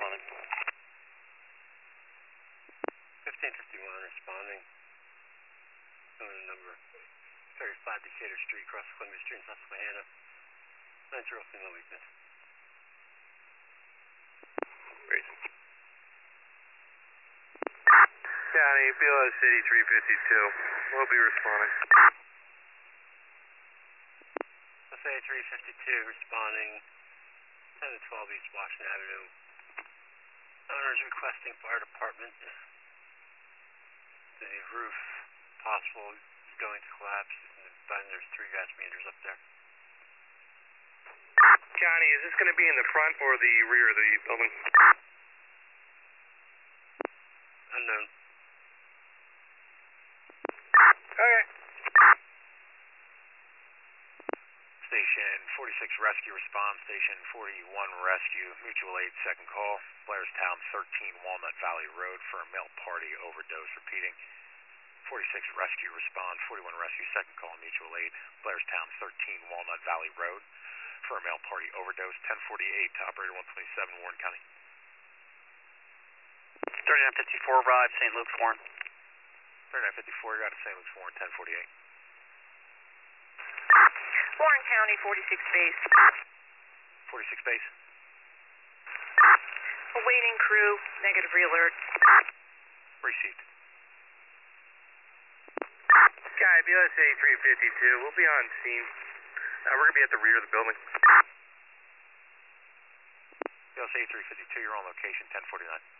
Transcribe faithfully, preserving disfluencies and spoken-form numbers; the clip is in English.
responding. fifteen fifty-one responding. Phone number thirty-five Decatur Street, across Columbia Street in Susquehanna. nine zero signal weakness. Great. County, B L S eighty-three fifty-two. We'll be responding. S A three fifty-two responding. ten to twelve East Washington Avenue. Owners requesting fire department. The roof possible is going to collapse, and there's three gas meters up there. County, is this going to be in the front or the rear of the building? Unknown. Okay. Station forty-six Rescue respond. Station forty-one Rescue, mutual aid, second call. Blairstown thirteen Walnut Valley Road for a male party overdose. Repeating. forty-six Rescue respond. forty-one Rescue, second call, mutual aid. Blairstown thirteen Walnut Valley Road for a male party overdose. ten forty-eight to operator one twenty-seven, Warren County. thirty-nine fifty-four arrived, Saint Luke's, Warren. thirty-nine fifty-four, you're out of Saint Luke's, Warren, ten forty-eight. Warren County, forty-six base. forty-six base. Awaiting crew, negative re-alert. Received. Guy, B L S eighty-three fifty-two. We'll be on scene. Uh, we're going to be at the rear of the building. B L S eighty-three fifty-two, you're on location, ten forty-nine.